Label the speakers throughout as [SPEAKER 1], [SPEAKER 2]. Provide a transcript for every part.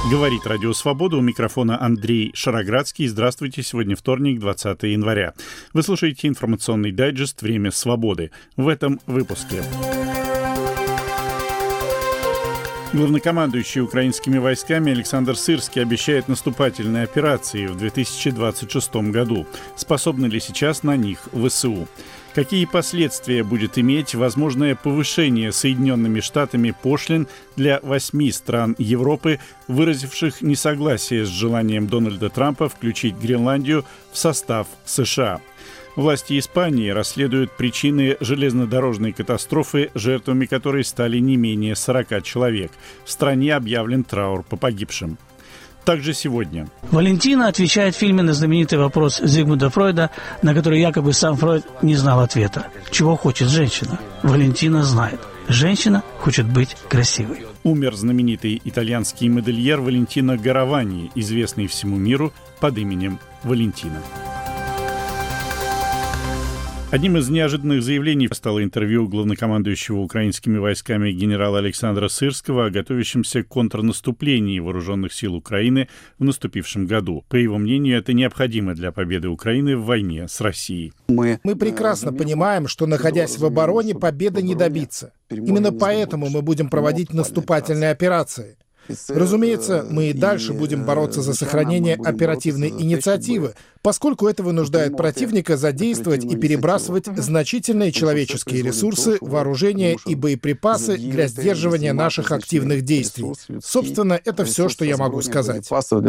[SPEAKER 1] Говорит Радио Свобода, у микрофона Андрей Шароградский. Здравствуйте, сегодня вторник, 20 января. Вы слушаете информационный дайджест «Время свободы». В этом выпуске. Главнокомандующий украинскими войсками Александр Сырский обещает наступательные операции в 2026 году. Способны ли сейчас на них ВСУ? Какие последствия будет иметь возможное повышение Соединенными Штатами пошлин для 8 стран Европы, выразивших несогласие с желанием Дональда Трампа включить Гренландию в состав США? Власти Испании расследуют причины железнодорожной катастрофы, жертвами которой стали не менее 40 человек. В стране объявлен траур по погибшим. Также сегодня.
[SPEAKER 2] Валентина отвечает в фильме на знаменитый вопрос Зигмунда Фройда, на который якобы сам Фройд не знал ответа. Чего хочет женщина? Валентина знает. Женщина хочет быть красивой.
[SPEAKER 1] Умер знаменитый итальянский модельер Валентино Гаравани, известный всему миру под именем Валентина. Одним из неожиданных заявлений стало интервью главнокомандующего украинскими войсками генерала Александра Сырского о готовящемся контрнаступлении вооруженных сил Украины в наступившем году. По его мнению, это необходимо для победы Украины в войне с Россией.
[SPEAKER 3] Мы прекрасно понимаем, что, находясь в обороне, победы не добиться. Именно поэтому мы будем проводить наступательные операции. Разумеется, мы и дальше будем бороться за сохранение оперативной инициативы, поскольку это вынуждает противника задействовать и перебрасывать значительные человеческие ресурсы, вооружение и боеприпасы для сдерживания наших активных действий. Собственно, это все, что я могу сказать.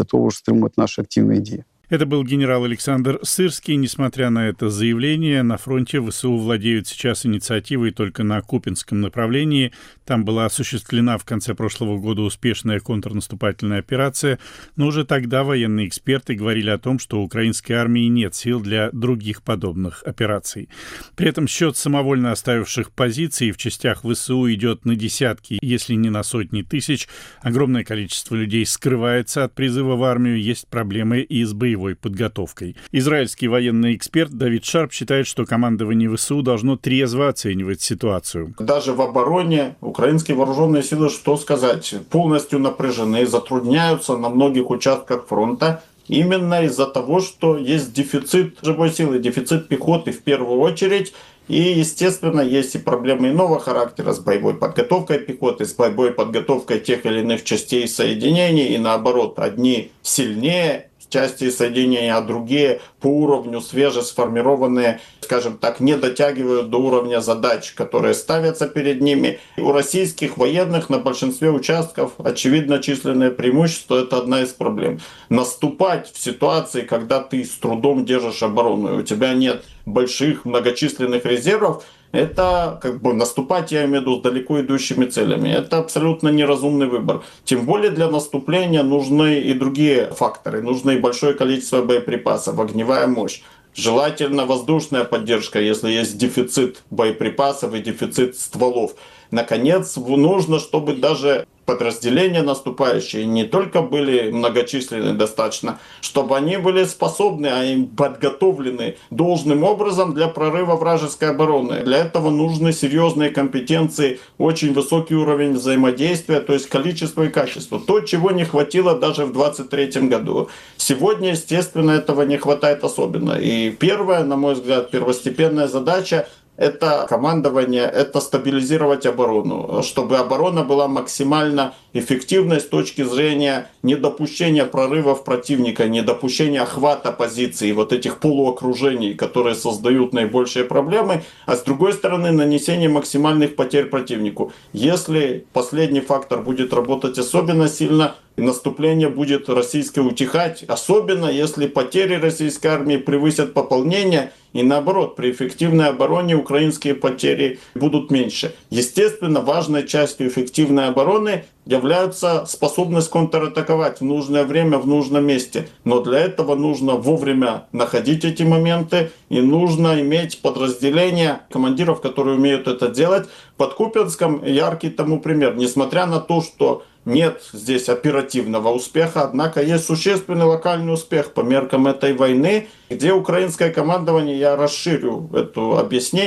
[SPEAKER 1] Это был генерал Александр Сырский. Несмотря на это заявление, на фронте ВСУ владеют сейчас инициативой только на Купянском направлении. Там была осуществлена в конце прошлого года успешная контрнаступательная операция, но уже тогда военные эксперты говорили о том, что у украинской армии нет сил для других подобных операций. При этом счет самовольно оставивших позиции в частях ВСУ идет на десятки, если не на сотни тысяч. Огромное количество людей скрывается от призыва в армию, есть проблемы и с боевой подготовкой. Израильский военный эксперт Давид Шарп считает, что командование ВСУ должно трезво оценивать ситуацию.
[SPEAKER 4] Даже в обороне украинские вооруженные силы, что сказать, полностью напряжены, затрудняются на многих участках фронта. Именно из-за того, что есть дефицит живой силы, дефицит пехоты в первую очередь. И, естественно, есть и проблемы иного характера с боевой подготовкой пехоты, с боевой подготовкой тех или иных частей соединений. И наоборот, одни сильнее части соединения, а другие по уровню свежесформированные, скажем так, не дотягивают до уровня задач, которые ставятся перед ними. У российских военных на большинстве участков очевидно численное преимущество. Это одна из проблем. Наступать в ситуации, когда ты с трудом держишь оборону, и у тебя нет больших многочисленных резервов, это наступать, я имею в виду, с далеко идущими целями. Это абсолютно неразумный выбор. Тем более для наступления нужны и другие факторы. Нужно и большое количество боеприпасов, огневая мощь. Желательно воздушная поддержка, если есть дефицит боеприпасов и дефицит стволов. Наконец, нужно, чтобы даже подразделения наступающие не только были многочисленны достаточно, чтобы они были способны, а им подготовлены должным образом для прорыва вражеской обороны. Для этого нужны серьезные компетенции, очень высокий уровень взаимодействия, то есть количество и качество. То, чего не хватило даже в 2023 году. Сегодня, естественно, этого не хватает особенно. И первая, на мой взгляд, первостепенная задача — это командование, это стабилизировать оборону, чтобы оборона была максимально эффективной с точки зрения недопущения прорывов противника, недопущения охвата позиций, вот этих полуокружений, которые создают наибольшие проблемы, а с другой стороны нанесение максимальных потерь противнику. Если последний фактор будет работать особенно сильно, наступление будет российское утихать, особенно если потери российской армии превысят пополнение, и наоборот, при эффективной обороне украинские потери будут меньше. Естественно, важной частью эффективной обороны является способность контратаковать в нужное время, в нужном месте. Но для этого нужно вовремя находить эти моменты, и нужно иметь подразделения командиров, которые умеют это делать. Под Купянском яркий тому пример. Несмотря на то, что нет здесь оперативного успеха, однако есть существенный локальный успех по меркам этой войны, где украинское командование, я расширю это объяснение,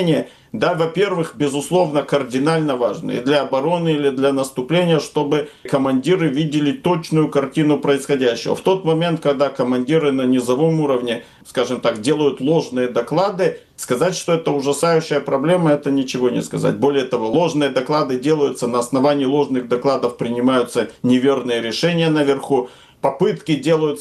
[SPEAKER 4] Да, во-первых, безусловно, кардинально важно и для обороны, или для наступления, чтобы командиры видели точную картину происходящего. В тот момент, когда командиры на низовом уровне, скажем так, делают ложные доклады, сказать, что это ужасающая проблема, это ничего не сказать. Более того, ложные доклады делаются, на основании ложных докладов принимаются неверные решения наверху. Попытки,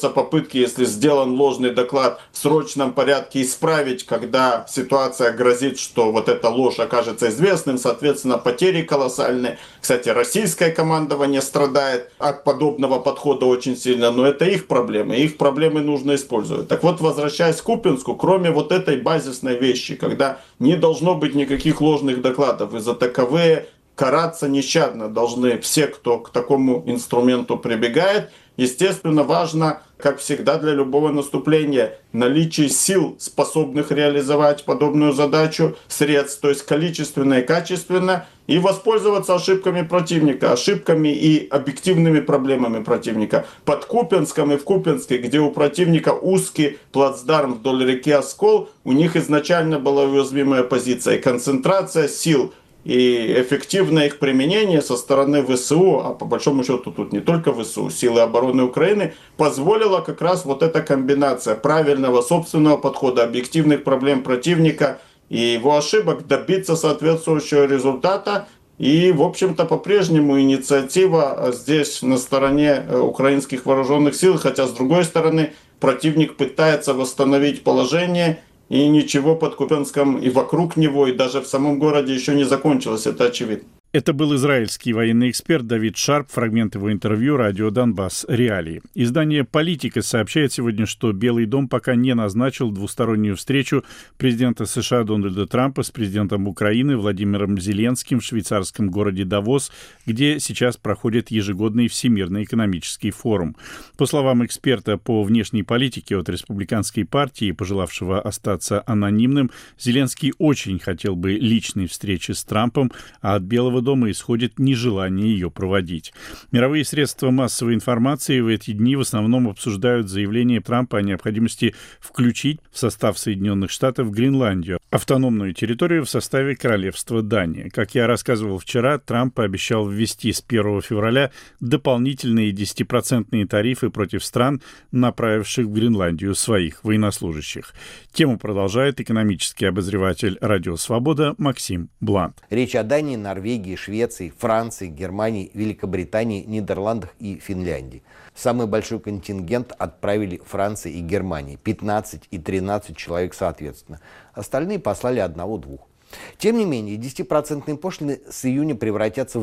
[SPEAKER 4] если сделан ложный доклад, в срочном порядке исправить, когда ситуация грозит, что вот эта ложь окажется известным, соответственно, потери колоссальные. Кстати, российское командование страдает от подобного подхода очень сильно, но это их проблемы нужно использовать. Так вот, возвращаясь к Купинску, кроме вот этой базисной вещи, когда не должно быть никаких ложных докладов, и за таковые караться нещадно должны все, кто к такому инструменту прибегает. Естественно, важно, как всегда для любого наступления, наличие сил, способных реализовать подобную задачу, средств, то есть количественно и качественно, и воспользоваться ошибками противника, ошибками и объективными проблемами противника. Под Купенском и в Купенске, где у противника узкий плацдарм вдоль реки Оскол, у них изначально была уязвимая позиция и концентрация сил, и эффективное их применение со стороны ВСУ, а по большому счету тут не только ВСУ, силы обороны Украины, позволила как раз вот эта комбинация правильного собственного подхода, объективных проблем противника и его ошибок добиться соответствующего результата. И, в общем-то, по-прежнему инициатива здесь на стороне украинских вооруженных сил, хотя, с другой стороны, противник пытается восстановить положение. И ничего под Купенском и вокруг него, и даже в самом городе еще не закончилось, это очевидно.
[SPEAKER 1] Это был израильский военный эксперт Давид Шарп, фрагмент его интервью «Радио Донбасс. Реалии». Издание «Политика» сообщает сегодня, что Белый дом пока не назначил двустороннюю встречу президента США Дональда Трампа с президентом Украины Владимиром Зеленским в швейцарском городе Давос, где сейчас проходит ежегодный Всемирный экономический форум. По словам эксперта по внешней политике от Республиканской партии, пожелавшего остаться анонимным, Зеленский очень хотел бы личной встречи с Трампом, а от Белого дома исходит нежелание ее проводить. Мировые средства массовой информации в эти дни в основном обсуждают заявление Трампа о необходимости включить в состав Соединенных Штатов Гренландию, автономную территорию в составе Королевства Дания. Как я рассказывал вчера, Трамп пообещал ввести с 1 февраля дополнительные 10% тарифы против стран, направивших в Гренландию своих военнослужащих. Тему продолжает экономический обозреватель «Радио Свобода» Максим Блант.
[SPEAKER 5] Речь о Дании, Норвегии, Швеции, Франции, Германии, Великобритании, Нидерландах и Финляндии. Самый большой контингент отправили Франции и Германии, 15 и 13 человек соответственно. Остальные послали 1-2. Тем не менее, 10% пошлины с июня превратятся в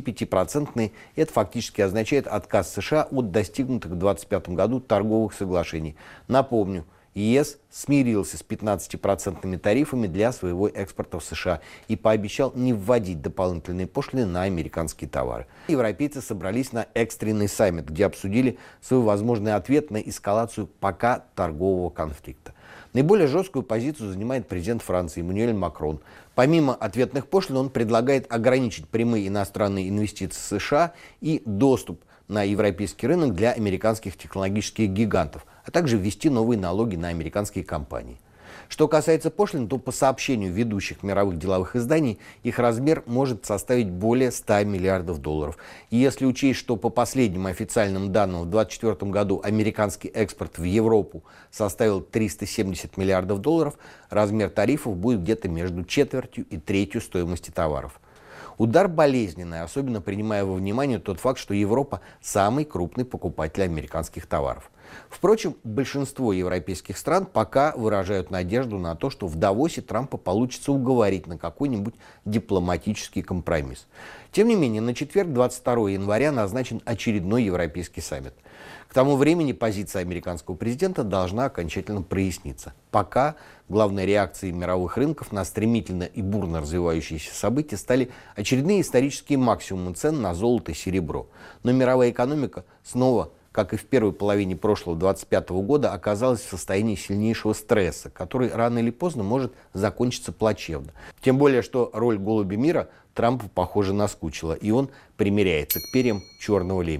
[SPEAKER 5] 25%. Это фактически означает отказ США от достигнутых в 2025 году торговых соглашений. Напомню, ЕС смирился с 15% тарифами для своего экспорта в США и пообещал не вводить дополнительные пошлины на американские товары. Европейцы собрались на экстренный саммит, где обсудили свой возможный ответ на эскалацию пока торгового конфликта. Наиболее жесткую позицию занимает президент Франции Эммануэль Макрон. Помимо ответных пошлин, он предлагает ограничить прямые иностранные инвестиции США и доступ на европейский рынок для американских технологических гигантов, а также ввести новые налоги на американские компании. Что касается пошлин, то по сообщению ведущих мировых деловых изданий, их размер может составить более 100 миллиардов долларов. И если учесть, что по последним официальным данным в 2024 году американский экспорт в Европу составил 370 миллиардов долларов, размер тарифов будет где-то между четвертью и третью стоимости товаров. Удар болезненный, особенно принимая во внимание тот факт, что Европа – самый крупный покупатель американских товаров. Впрочем, большинство европейских стран пока выражают надежду на то, что в Давосе Трампа получится уговорить на какой-нибудь дипломатический компромисс. Тем не менее, на четверг, 22 января, назначен очередной европейский саммит. К тому времени позиция американского президента должна окончательно проясниться. Пока главной реакцией мировых рынков на стремительно и бурно развивающиеся события стали очередные исторические максимумы цен на золото и серебро. Но мировая экономика снова, как и в первой половине прошлого 2025 года, оказалась в состоянии сильнейшего стресса, который рано или поздно может закончиться плачевно. Тем более, что роль голубя мира Трампу, похоже, наскучила, и он примиряется к перьям черного лебедя.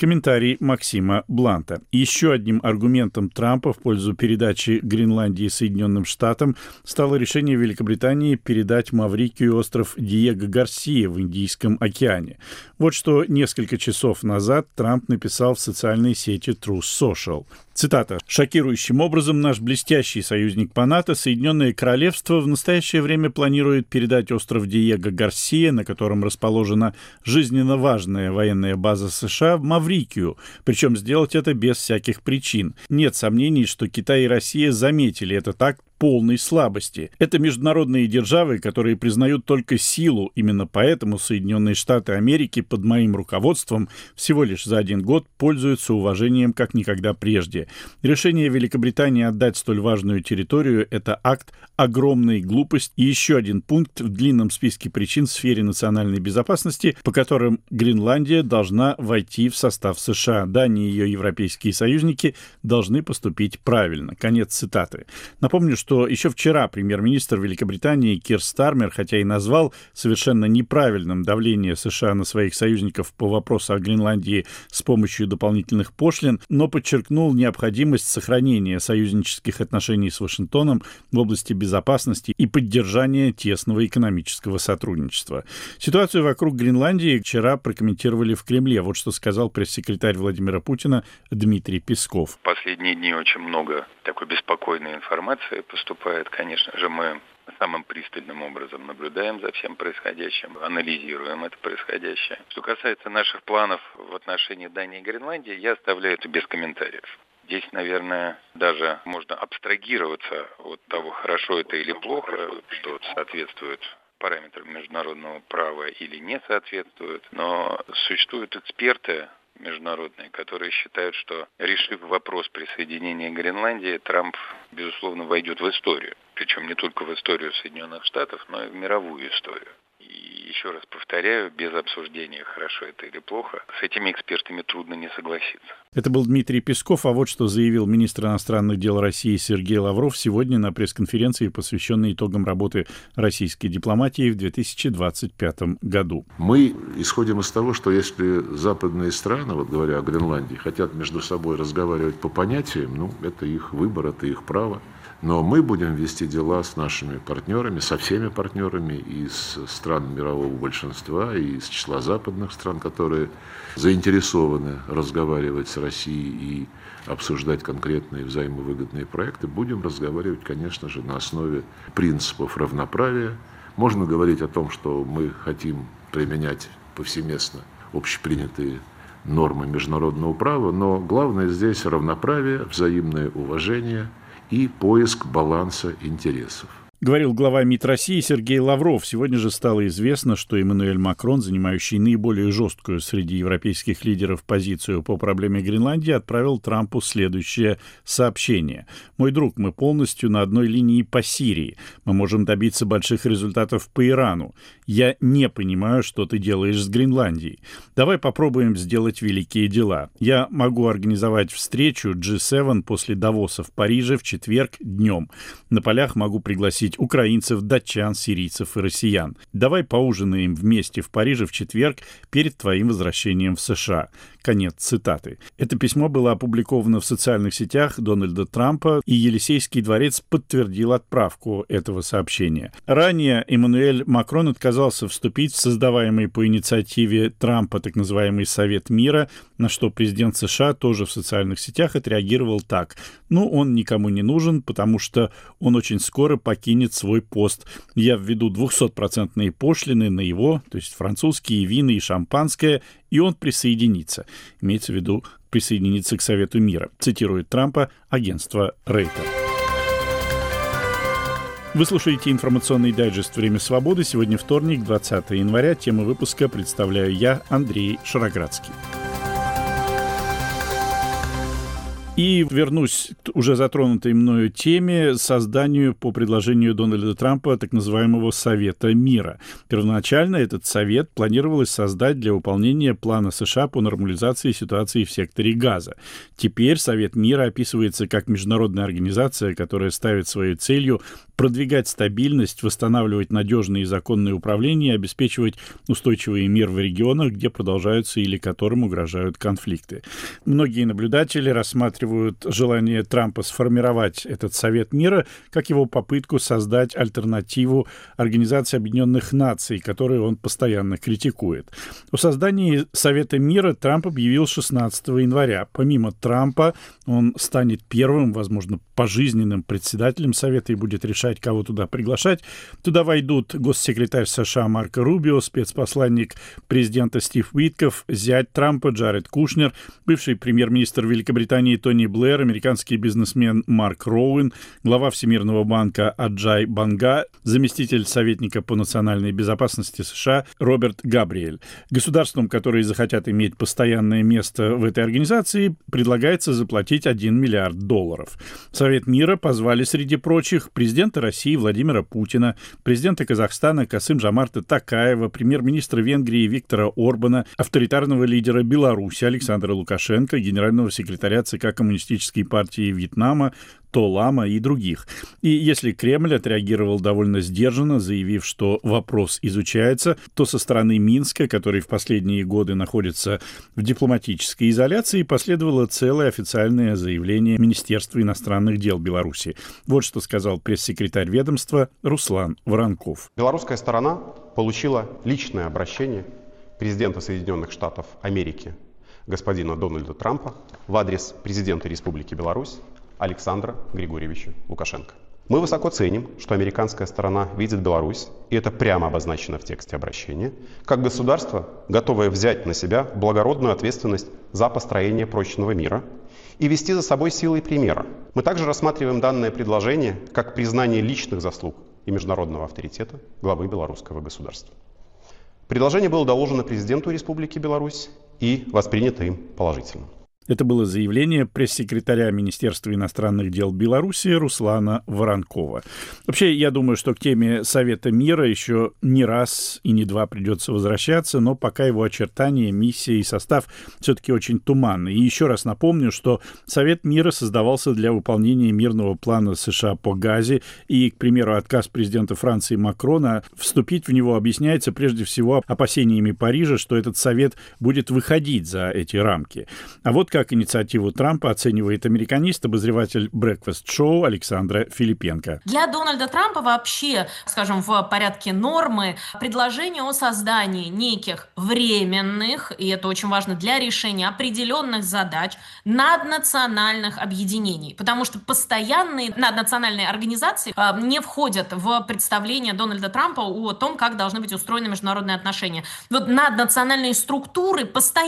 [SPEAKER 1] Комментарий Максима Бланта. Еще одним аргументом Трампа в пользу передачи Гренландии Соединенным Штатам стало решение Великобритании передать Маврикию остров Диего Гарсия в Индийском океане. Вот что несколько часов назад Трамп написал в социальной сети Truth Social. Цитата. «Шокирующим образом наш блестящий союзник по НАТО, Соединенное Королевство, в настоящее время планирует передать остров Диего Гарсия, на котором расположена жизненно важная военная база США, в Маврикию, причем сделать это без всяких причин. Нет сомнений, что Китай и Россия заметили этот акт полной слабости. Это международные державы, которые признают только силу. Именно поэтому Соединенные Штаты Америки под моим руководством всего лишь за 1 год пользуются уважением как никогда прежде. Решение Великобритании отдать столь важную территорию – это акт огромной глупости и еще один пункт в длинном списке причин в сфере национальной безопасности, по которым Гренландия должна войти в состав США. Дания и ее европейские союзники должны поступить правильно». Конец цитаты. Напомню, что еще вчера премьер-министр Великобритании Кир Стармер, хотя и назвал совершенно неправильным давление США на своих союзников по вопросу о Гренландии с помощью дополнительных пошлин, но подчеркнул необходимость сохранения союзнических отношений с Вашингтоном в области безопасности и поддержания тесного экономического сотрудничества. Ситуацию вокруг Гренландии вчера прокомментировали в Кремле. Вот что сказал пресс-секретарь Владимира Путина Дмитрий Песков.
[SPEAKER 6] В последние дни очень много такой беспокойной информации поступает. Конечно же, мы самым пристальным образом наблюдаем за всем происходящим, анализируем это происходящее. Что касается наших планов в отношении Дании и Гренландии, я оставляю это без комментариев. Здесь, наверное, даже можно абстрагироваться от того, хорошо это или плохо, что соответствует параметрам международного права или не соответствует. Но существуют эксперты международные, которые считают, что, решив вопрос присоединения Гренландии, Трамп, безусловно, войдет в историю. Причем не только в историю Соединенных Штатов, но и в мировую историю. И еще раз повторяю, без обсуждения, хорошо это или плохо, с этими экспертами трудно не согласиться.
[SPEAKER 1] Это был Дмитрий Песков, а вот что заявил министр иностранных дел России Сергей Лавров сегодня на пресс-конференции, посвященной итогам работы российской дипломатии в 2025 году.
[SPEAKER 7] Мы исходим из того, что если западные страны, вот говоря о Гренландии, хотят между собой разговаривать по понятиям, это их выбор, это их право. Но мы будем вести дела с нашими партнерами, со всеми партнерами из стран мирового большинства, и из числа западных стран, которые заинтересованы разговаривать с Россией и обсуждать конкретные взаимовыгодные проекты. Будем разговаривать, конечно же, на основе принципов равноправия. Можно говорить о том, что мы хотим применять повсеместно общепринятые нормы международного права, но главное здесь равноправие, взаимное уважение и поиск баланса интересов.
[SPEAKER 1] Говорил глава МИД России Сергей Лавров. Сегодня же стало известно, что Эммануэль Макрон, занимающий наиболее жесткую среди европейских лидеров позицию по проблеме Гренландии, отправил Трампу следующее сообщение. «Мой друг, мы полностью на одной линии по Сирии. Мы можем добиться больших результатов по Ирану. Я не понимаю, что ты делаешь с Гренландией. Давай попробуем сделать великие дела. Я могу организовать встречу G7 после Давоса в Париже в четверг днем. На полях могу пригласить украинцев, датчан, сирийцев и россиян. Давай поужинаем вместе в Париже в четверг перед твоим возвращением в США». Конец цитаты. Это письмо было опубликовано в социальных сетях Дональда Трампа, и Елисейский дворец подтвердил отправку этого сообщения. Ранее Эммануэль Макрон отказался вступить в создаваемый по инициативе Трампа так называемый Совет мира, на что президент США тоже в социальных сетях отреагировал так. Он никому не нужен, потому что он очень скоро покинет свой пост. Я введу 200% пошлины на его, то есть французские вина и шампанское, и он присоединится. Имеется в виду присоединиться к Совету мира, цитирует Трампа агентство Рейтер. Вы слушаете информационный дайджест «Время свободы». Сегодня вторник, 20 января. Тему выпуска представляю я, Андрей Шароградский. И вернусь к уже затронутой мною теме, созданию по предложению Дональда Трампа так называемого Совета мира. Первоначально этот совет планировалось создать для выполнения плана США по нормализации ситуации в секторе Газа. Теперь Совет мира описывается как международная организация, которая ставит своей целью продвигать стабильность, восстанавливать надежное и законное управление и обеспечивать устойчивый мир в регионах, где продолжаются или которым угрожают конфликты. Многие наблюдатели рассматривают желание Трампа сформировать этот Совет мира как его попытку создать альтернативу Организации Объединенных Наций, которую он постоянно критикует. О создании Совета мира Трамп объявил 16 января. Помимо Трампа, он станет первым, возможно, пожизненным председателем Совета и будет решать, кого туда приглашать. Туда войдут госсекретарь США Марко Рубио, спецпосланник президента Стив Уитков, зять Трампа Джаред Кушнер, бывший премьер-министр Великобритании Тони Блэр, американский бизнесмен Марк Роуэн, глава Всемирного банка Аджай Банга, заместитель советника по национальной безопасности США Роберт Габриэль. Государствам, которые захотят иметь постоянное место в этой организации, предлагается заплатить $1 миллиард. В Совет мира позвали, среди прочих, президента России Владимира Путина, президента Казахстана Касым-Жомарта Токаева, премьер-министра Венгрии Виктора Орбана, авторитарного лидера Беларуси Александра Лукашенко, генерального секретаря ЦК Коммунистической партии Вьетнама То Лама и других. И если Кремль отреагировал довольно сдержанно, заявив, что вопрос изучается, то со стороны Минска, который в последние годы находится в дипломатической изоляции, последовало целое официальное заявление Министерства иностранных дел Беларуси. Вот что сказал пресс-секретарь ведомства Руслан Воронков.
[SPEAKER 8] Белорусская сторона получила личное обращение президента Соединенных Штатов Америки господина Дональда Трампа в адрес президента Республики Беларусь Александра Григорьевича Лукашенко. Мы высоко ценим, что американская сторона видит Беларусь, и это прямо обозначено в тексте обращения, как государство, готовое взять на себя благородную ответственность за построение прочного мира и вести за собой силой примера. Мы также рассматриваем данное предложение как признание личных заслуг и международного авторитета главы белорусского государства. Предложение было доложено президенту Республики Беларусь и воспринято им положительно.
[SPEAKER 1] Это было заявление пресс-секретаря Министерства иностранных дел Беларуси Руслана Воронкова. Вообще, я думаю, что к теме Совета мира еще не раз и не два придется возвращаться, но пока его очертания, миссия и состав все-таки очень туманны. И еще раз напомню, что Совет мира создавался для выполнения мирного плана США по Газе, и, к примеру, отказ президента Франции Макрона вступить в него объясняется прежде всего опасениями Парижа, что этот Совет будет выходить за эти рамки. А вот как инициативу Трампа оценивает американист, обозреватель Breakfast Show Александра Филипенко.
[SPEAKER 9] Для Дональда Трампа вообще, скажем, в порядке нормы предложение о создании неких временных, и это очень важно для решения определенных задач, наднациональных объединений. Потому что постоянные наднациональные организации не входят в представление Дональда Трампа о том, как должны быть устроены международные отношения. Вот наднациональные структуры,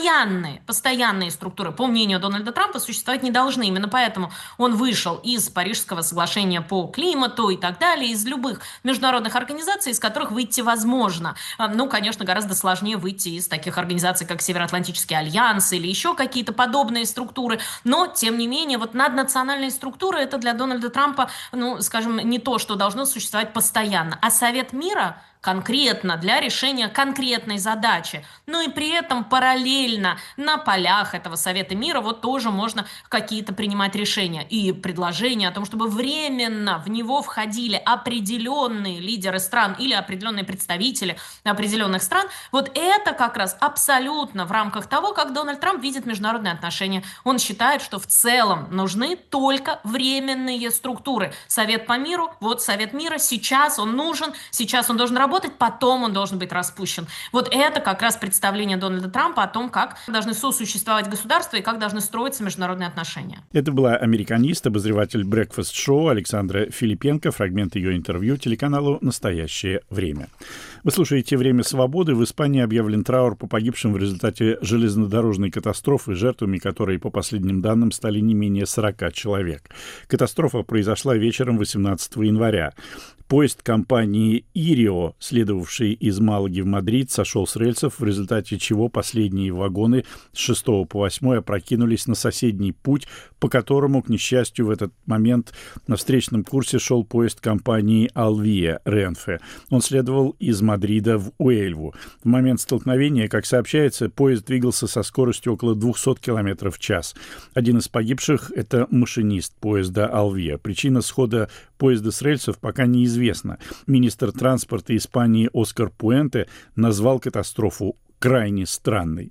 [SPEAKER 9] постоянные структуры, по мнению Дональда Трампа, существовать не должны. Именно поэтому он вышел из Парижского соглашения по климату и так далее, из любых международных организаций, из которых выйти возможно. Ну, конечно, гораздо сложнее выйти из таких организаций, как Североатлантический альянс или еще какие-то подобные структуры. Но, тем не менее, вот наднациональные структуры — это для Дональда Трампа, ну, скажем, не то, что должно существовать постоянно. А Совет мира конкретно для решения конкретной задачи. Ну и при этом параллельно на полях этого Совета мира вот тоже можно какие-то принимать решения. И предложения о том, чтобы временно в него входили определенные лидеры стран или определенные представители определенных стран, вот это как раз абсолютно в рамках того, как Дональд Трамп видит международные отношения. Он считает, что в целом нужны только временные структуры. Совет по миру, вот Совет мира, сейчас он нужен, сейчас он должен работать, потом он должен быть распущен. Вот это как раз представление Дональда Трампа о том, как должны сосуществовать государства и как должны строиться международные отношения.
[SPEAKER 1] Это была американист, обозреватель Breakfast Show Александра Филипенко, фрагмент ее интервью телеканалу «Настоящее время». Вы слушаете «Время свободы». В Испании объявлен траур по погибшим в результате железнодорожной катастрофы, жертвами которой, по последним данным, стали не менее 40 человек. Катастрофа произошла вечером 18 января. Поезд компании «Ирио», следовавший из Малаги в Мадрид, сошел с рельсов, в результате чего последние вагоны с 6 по 8 опрокинулись на соседний путь, по которому, к несчастью, в этот момент на встречном курсе шел поезд компании «Алвия» Ренфе. Он следовал из Мадрида в Уэльву. В момент столкновения, как сообщается, поезд двигался со скоростью около 200 км в час. Один из погибших – это машинист поезда «Алвия». Причина схода поезда с рельсов пока неизвестна. Министр транспорта Испании Оскар Пуэнте назвал катастрофу крайне странной.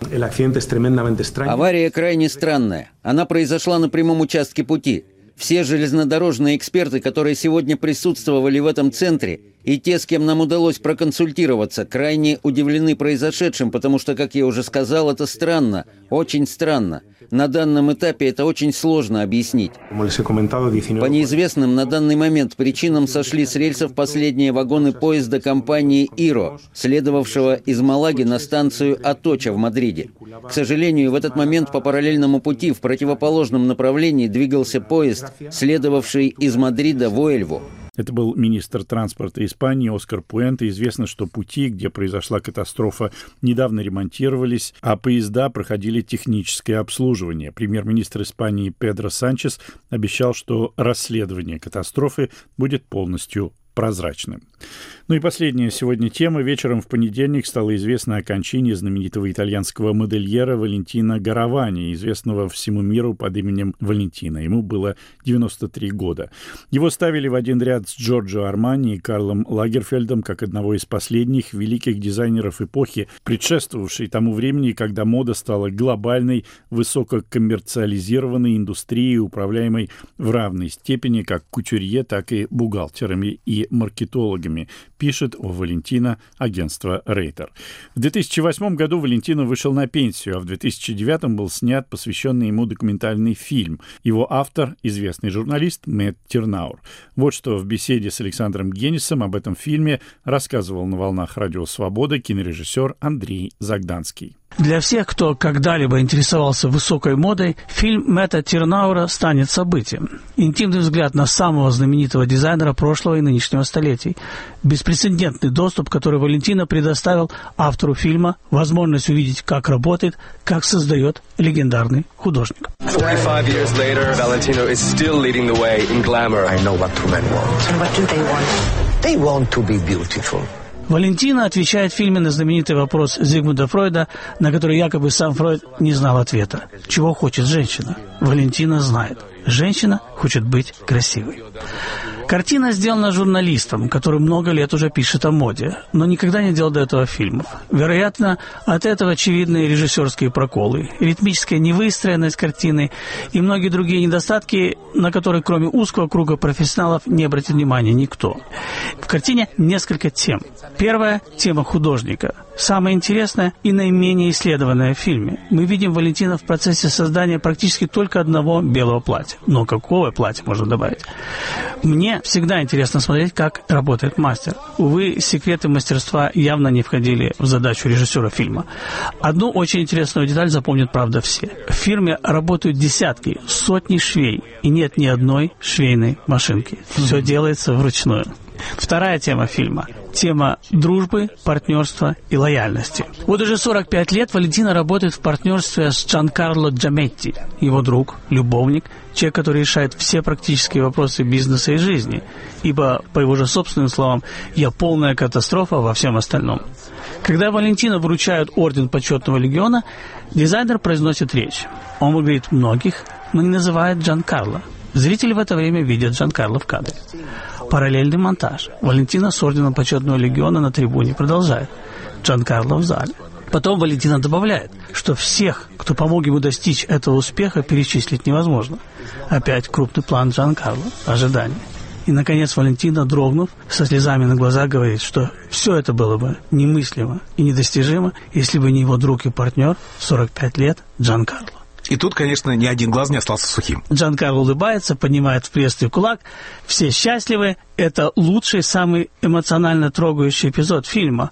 [SPEAKER 10] Авария крайне странная. Она произошла на прямом участке пути. Все железнодорожные эксперты, которые сегодня присутствовали в этом центре, и те, с кем нам удалось проконсультироваться, крайне удивлены произошедшим, потому что, как я уже сказал, это странно, очень странно. На данном этапе это очень сложно объяснить. По неизвестным на данный момент причинам сошли с рельсов последние вагоны поезда компании «Иро», следовавшего из Малаги на станцию Аточа в Мадриде. К сожалению, в этот момент по параллельному пути в противоположном направлении двигался поезд, следовавший из Мадрида в Уэльву.
[SPEAKER 1] Это был министр транспорта Испании Оскар Пуэнте. Известно, что пути, где произошла катастрофа, недавно ремонтировались, а поезда проходили техническое обслуживание. Премьер-министр Испании Педро Санчес обещал, что расследование катастрофы будет полностью прозрачным. Ну и последняя сегодня тема. Вечером в понедельник стало известно о кончине знаменитого итальянского модельера Валентино Гаравани, известного всему миру под именем Валентино. Ему было 93 года. Его ставили в один ряд с Джорджо Армани и Карлом Лагерфельдом как одного из последних великих дизайнеров эпохи, предшествовавшей тому времени, когда мода стала глобальной, высококоммерциализированной индустрией, управляемой в равной степени как кутюрье, так и бухгалтерами и маркетологами, пишет о Валентино агентство Рейтер. В 2008 году Валентино вышел на пенсию, а в 2009 был снят посвященный ему документальный фильм. Его автор – известный журналист Мэтт Тернаур. Вот что в беседе с Александром Генисом об этом фильме рассказывал на волнах Радио Свобода кинорежиссер Андрей Загданский.
[SPEAKER 2] Для всех, кто когда-либо интересовался высокой модой, фильм Мэтта Тернаура станет событием. Интимный взгляд на самого знаменитого дизайнера прошлого и нынешнего столетий. Беспрецедентный доступ, который Валентино предоставил автору фильма, возможность увидеть, как работает, как создает легендарный художник.
[SPEAKER 11] 45 years later, Valentino is still leading the way in glamour. I know what two men want. And what do they want? They want to be beautiful.
[SPEAKER 2] Валентино отвечает в фильме на знаменитый вопрос Зигмунда Фройда, на который якобы сам Фройд не знал ответа. Чего хочет женщина? Валентино знает. Женщина хочет быть красивой. Картина сделана журналистом, который много лет уже пишет о моде, но никогда не делал до этого фильмов. Вероятно, от этого очевидны режиссерские проколы, ритмическая невыстроенность картины и многие другие недостатки, на которые кроме узкого круга профессионалов не обратит внимания никто. В картине несколько тем. Первая – тема художника. Самое интересное и наименее исследованное в фильме. Мы видим Валентино в процессе создания практически только одного белого платья. Но какого платья можно добавить? Мне всегда интересно смотреть, как работает мастер. Увы, секреты мастерства явно не входили в задачу режиссера фильма. Одну очень интересную деталь запомнят, правда, все. В фирме работают десятки, сотни швей, и нет ни одной швейной машинки. Все делается вручную. Вторая тема фильма – тема дружбы, партнерства и лояльности. Вот уже 45 лет Валентино работает в партнерстве с Джанкарло Джаметти, его друг, любовник, человек, который решает все практические вопросы бизнеса и жизни, ибо, по его же собственным словам, «я полная катастрофа во всем остальном». Когда Валентино вручают орден почетного легиона, дизайнер произносит речь. Он благодарит многих, но не называет Джанкарло. Зрители в это время видят Джанкарло в кадре. Параллельный монтаж. Валентино с орденом почетного легиона на трибуне продолжает. Джанкарло в зале. Потом Валентино добавляет, что всех, кто помог ему достичь этого успеха, перечислить невозможно. Опять крупный план Джанкарло. Ожидание. И, наконец, Валентино, дрогнув, со слезами на глазах, говорит, что все это было бы немыслимо и недостижимо, если бы не его друг и партнер 45 лет Джанкарло.
[SPEAKER 12] И тут, конечно, ни один глаз не остался сухим.
[SPEAKER 2] Джанкарло улыбается, поднимает в приветствии кулак. Все счастливы. Это лучший, самый эмоционально трогающий эпизод фильма.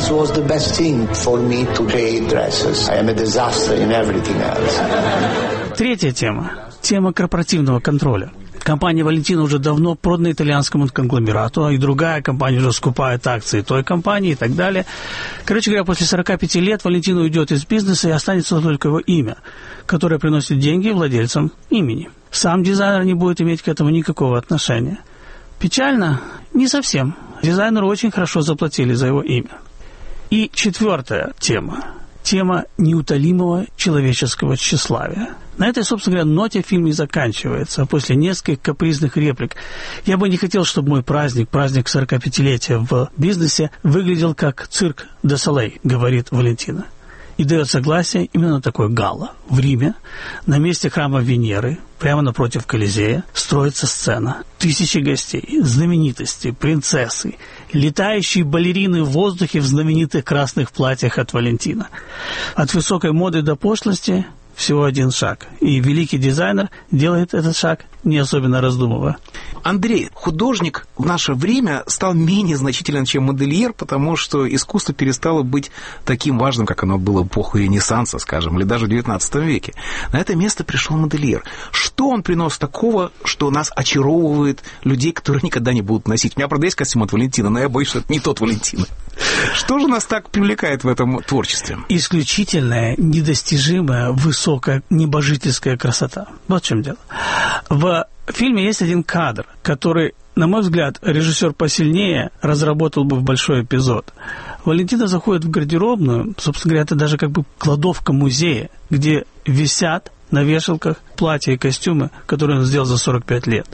[SPEAKER 13] This was the best thing for me to create dresses. I am a disaster in everything else.
[SPEAKER 2] Третья тема. Тема корпоративного контроля. Компания «Валентина» уже давно продана итальянскому конгломерату, и другая компания уже скупает акции той компании и так далее. Короче говоря, после 45 лет «Валентина» уйдет из бизнеса, и останется только его имя, которое приносит деньги владельцам имени. Сам дизайнер не будет иметь к этому никакого отношения. Печально? Не совсем. Дизайнеру очень хорошо заплатили за его имя. И четвертая тема. Тема неутолимого человеческого тщеславия. На этой, собственно говоря, ноте фильм и заканчивается. После нескольких капризных реплик. Я бы не хотел, чтобы мой праздник 45-летия в бизнесе, выглядел как цирк де Солей, говорит Валентина. И дает согласие именно на такой гала. В Риме, на месте храма Венеры, прямо напротив Колизея, строится сцена. Тысячи гостей, знаменитости, принцессы, летающие балерины в воздухе в знаменитых красных платьях от Валентина. От высокой моды до пошлости всего один шаг. И великий дизайнер делает этот шаг, не особенно раздумывая.
[SPEAKER 12] Андрей, художник в наше время стал менее значителен, чем модельер, потому что искусство перестало быть таким важным, как оно было в эпоху Ренессанса, скажем, или даже в XIX веке. На это место пришел модельер. Что он приносит такого, что нас очаровывает людей, которые никогда не будут носить? У меня, правда, есть костюм от Валентина, но я боюсь, что это не тот Валентина. Что же нас так привлекает в этом творчестве?
[SPEAKER 2] Исключительная, недостижимая, высокая, небожительская красота. Вот в чем дело. В фильме есть один кадр, который, на мой взгляд, режиссер посильнее разработал бы в большой эпизод. Валентина заходит в гардеробную, собственно говоря, это даже как бы кладовка музея, где висят на вешалках платья и костюмы, которые он сделал за 45 лет.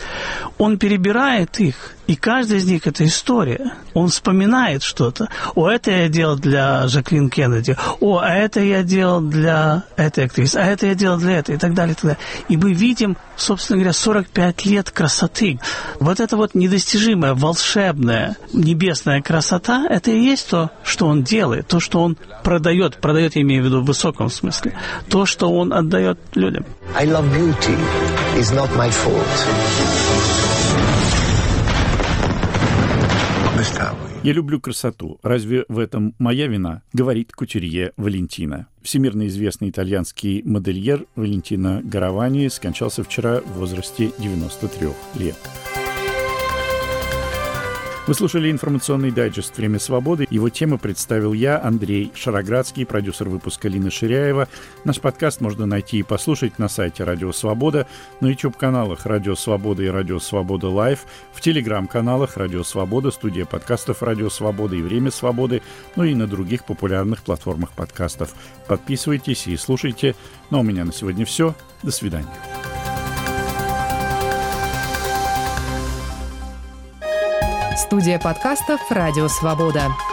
[SPEAKER 2] Он перебирает их, и каждая из них – это история. Он вспоминает что-то. О, это я делал для Жаклин Кеннеди. О, а это я делал для этой актрисы. А это я делал для этой. И так далее, и так далее. И мы видим, собственно говоря, 45 лет красоты. Вот эта вот недостижимая, волшебная, небесная красота – это и есть то, что он делает. То, что он продает. Продает, я имею в виду в высоком смысле. То, что он отдает людям.
[SPEAKER 13] I love beauty. It's not my fault.
[SPEAKER 1] «Я люблю красоту. Разве в этом моя вина?» — говорит кутюрье Валентина. Всемирно известный итальянский модельер Валентино Гаравани скончался вчера в возрасте 93 лет. Вы слушали информационный дайджест «Время свободы». Его темы представил я, Андрей Шароградский, продюсер выпуска Лина Ширяева. Наш подкаст можно найти и послушать на сайте «Радио Свобода», на YouTube-каналах «Радио Свобода» и «Радио Свобода Лайв», в Telegram-каналах «Радио Свобода», студия подкастов «Радио Свобода» и «Время свободы», ну и на других популярных платформах подкастов. Подписывайтесь и слушайте. Ну а у меня на сегодня все. До свидания.
[SPEAKER 14] Студия подкастов «Радио Свобода».